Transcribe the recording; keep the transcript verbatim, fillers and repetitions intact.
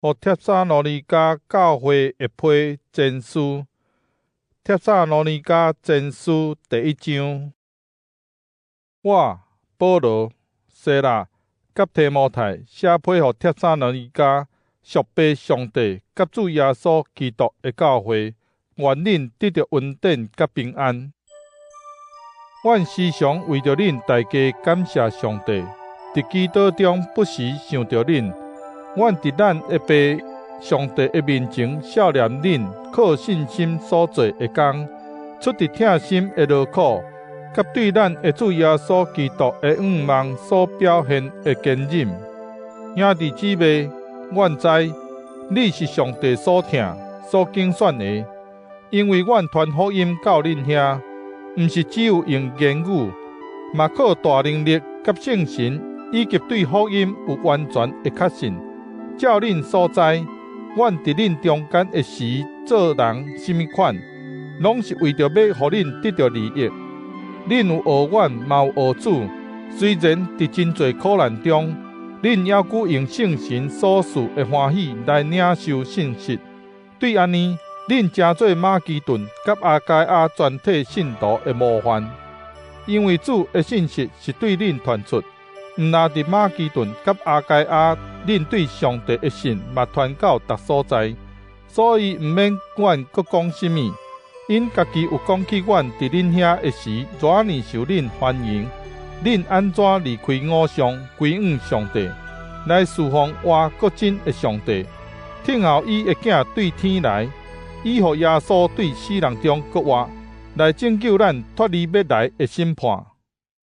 互帖撒罗尼迦教会会批前书。帖撒罗尼迦前书第一章。我保罗、西拉、甲提摩太写批互帖撒罗尼迦属拜上帝甲主耶稣基督的教会，愿恁得到稳定甲平安。阮时常为着恁大家感谢上帝，伫基督中不时想着恁。阮伫咱的爸上帝的面前少年恁靠信心所做的工，出伫痛心的劳苦，甲对咱的主耶稣基督的愿望所表现的坚忍。兄弟姊妹，阮知你是上帝所疼、所拣选的，因为阮传福音到恁遐，毋是只有用言语，嘛靠大能力甲圣神，以及对福音有完全的确信。照恁所知，阮伫恁中间的时做人甚物款，拢是为着要互恁得到利益。恁有学阮，嘛有学主，虽然伫真侪苦难中，恁犹佫用圣神所赐的欢喜来领受信息。对安尼，恁诚做马其顿甲阿该亚全体信徒的模范，因为主的信息是对恁传出。毋但伫马其顿甲阿该亚，恁对上帝的信嘛传到逐所在，所以毋免阮阁讲甚物。因家己有讲起阮伫恁遐的时，偌尔受恁欢迎，恁安怎离开偶像，归向上帝，来侍奉活搁真的上帝，听候伊的囝对天来，以互耶稣对死人中搁活，来拯救咱脱离要来的审判。